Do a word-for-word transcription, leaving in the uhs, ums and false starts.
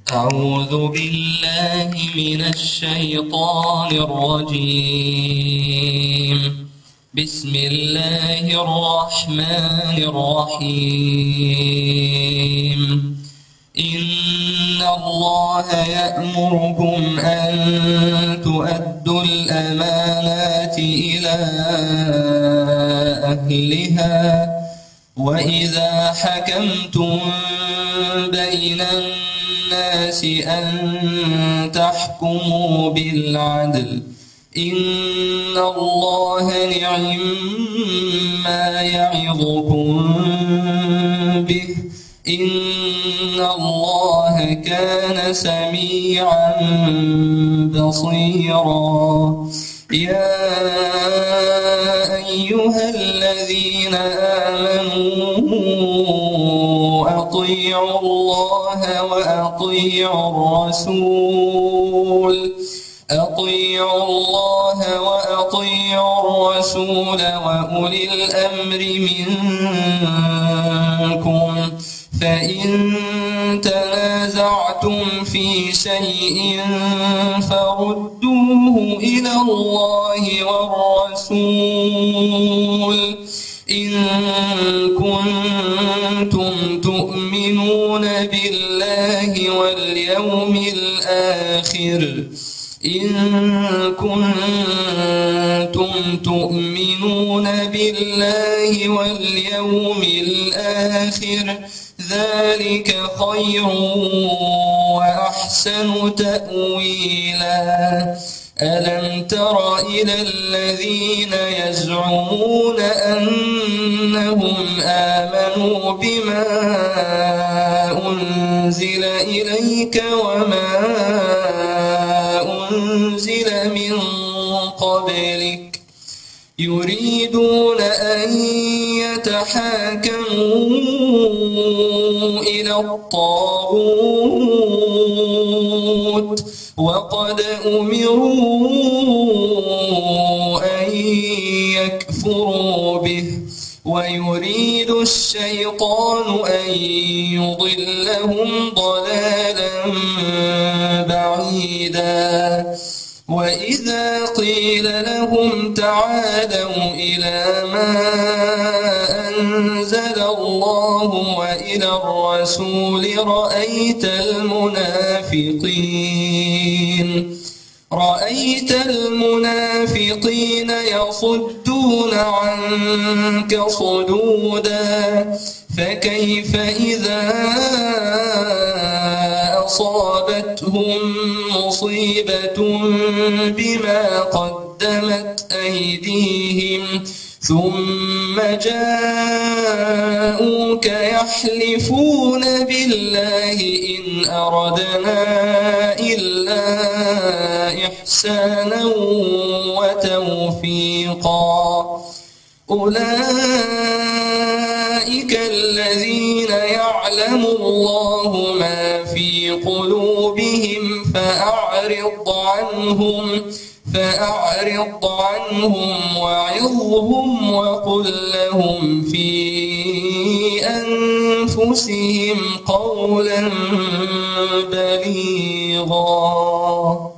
أعوذ بالله من الشيطان الرجيم. بسم الله الرحمن الرحيم. إن الله يأمركم أن تؤدوا الأمانات إلى أهلها وإذا حكمتم بين الناس أن تحكموا بالعدل إن الله نعم ما يعظكم به إن الله كان سميعا بصيرا. يا أيها الذين آمنوا أطيعوا الله وأطيعوا الرسول أطيعوا الله وأطيعوا الرسول وأولي الأمر منكم فإن تنازعتم في شيء فردوه إلى الله والرسول إن كنتم تؤمنون بالله واليوم الآخر إن كنتم تؤمنون بالله واليوم الآخر ذلك خير وأحسن تأويلا. ألم تر إلى الذين يزعمون أنهم آمنوا بما أنزل إليك وما أنزل من قبلك يريدون أن يتحاكموا إلى الطاغوت وقد أمروا أن يكفروا به ويريد الشيطان أن يضلهم ضلالا بعيدا. وإذا قيل لهم تعالوا إلى ما أنزل الله وإلى الرسول رأيت المنافقين رأيت المنافقين يصدون عنك صدودا فكيف إذا أصابتهم مصيبة بما قدمت أيديهم ثم جاءوك يحلفون بالله إن أردنا إلا إحسانا وتوفيقا. أولئك الذين يعلم الله ما في قلوبهم فأعرض عنهم فأعرض عنهم وعظهم وقل لهم في أنفسهم قولا بليغا.